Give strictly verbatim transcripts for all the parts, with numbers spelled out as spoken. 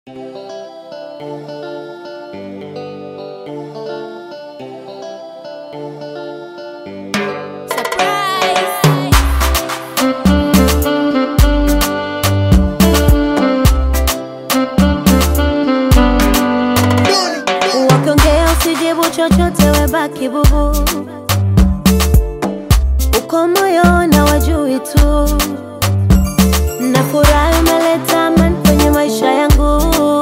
Chochote webaki bubu, uko moyo na wajui tu. Nafurahi umeleta amani kwenye maisha yangu.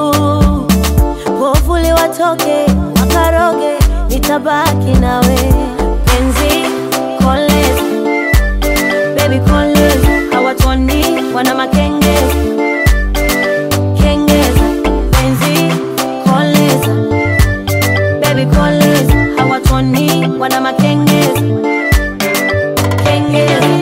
Wovuli watoke, wakaroge, nitabaki nawe. Penzi, kolezi, baby kolezi, hawatuoni, wana makengezi. Kengeza, penzi, koleza, baby koleza, hawatuoni, wana makengezi. Kengezi.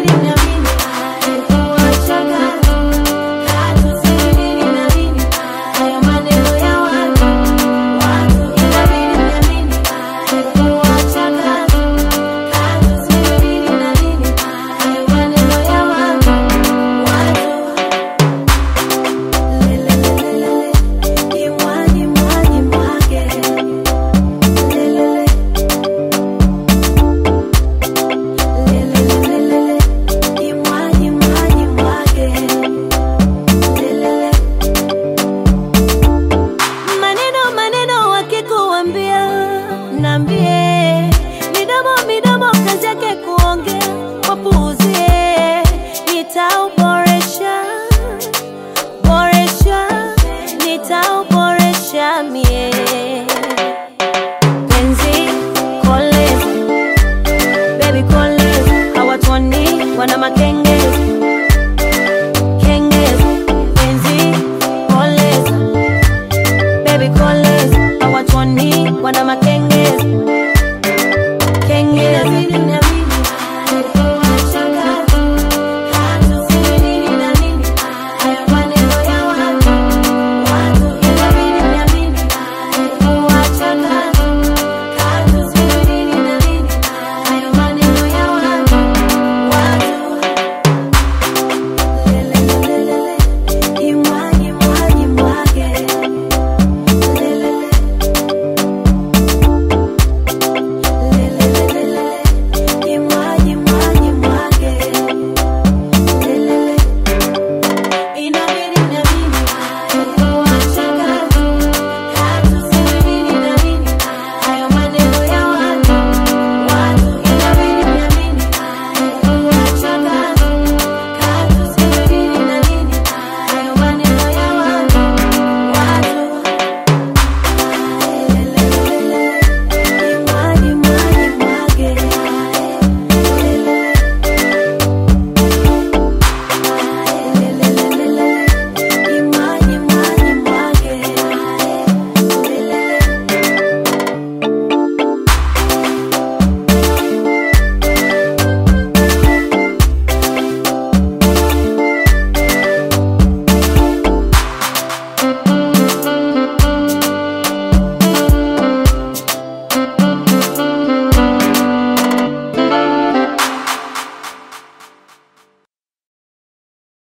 Nambie, midomo midomo kazi yake kuongea, wapuuzie, nitauboresha, boresha, nitau